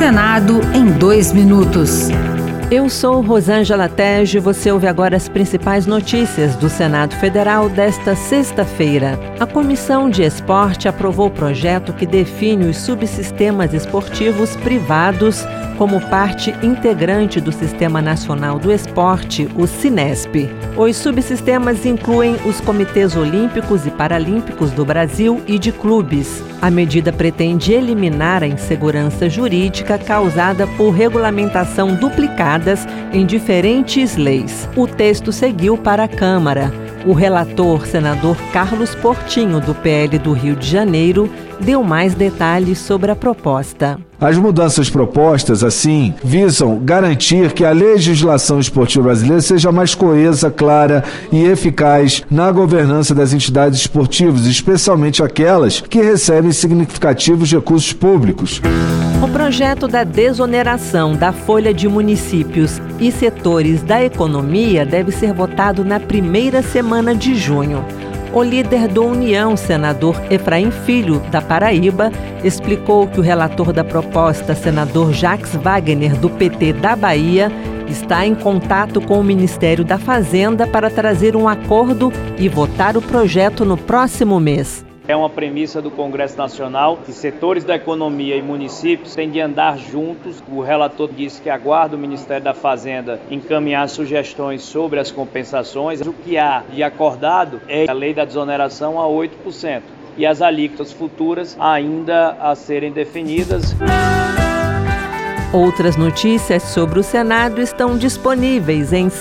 Senado em 2 minutos. Eu sou Rosângela Tege e você ouve agora as principais notícias do Senado Federal desta sexta-feira. A Comissão de Esporte aprovou o projeto que define os subsistemas esportivos privados como parte integrante do Sistema Nacional do Esporte, o Cinesp. Os subsistemas incluem os Comitês Olímpicos e Paralímpicos do Brasil e de clubes. A medida pretende eliminar a insegurança jurídica causada por regulamentação duplicadas em diferentes leis. O texto seguiu para a Câmara. O relator, senador Carlos Portinho, do PL do Rio de Janeiro, deu mais detalhes sobre a proposta. As mudanças propostas, assim, visam garantir que a legislação esportiva brasileira seja mais coesa, clara e eficaz na governança das entidades esportivas, especialmente aquelas que recebem significativos recursos públicos. O projeto da desoneração da folha de municípios e setores da economia deve ser votado na primeira semana de junho. O líder do União, senador Efraim Filho, da Paraíba, explicou que o relator da proposta, senador Jacques Wagner, do PT da Bahia, está em contato com o Ministério da Fazenda para trazer um acordo e votar o projeto no próximo mês. É uma premissa do Congresso Nacional que setores da economia e municípios têm de andar juntos. O relator disse que aguarda o Ministério da Fazenda encaminhar sugestões sobre as compensações. O que há de acordado é a lei da desoneração a 8% e as alíquotas futuras ainda a serem definidas. Outras notícias sobre o Senado estão disponíveis em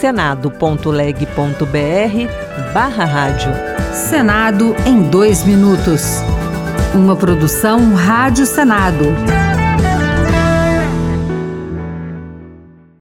senado.leg.br/rádio. Senado em 2 minutos. Uma produção Rádio Senado.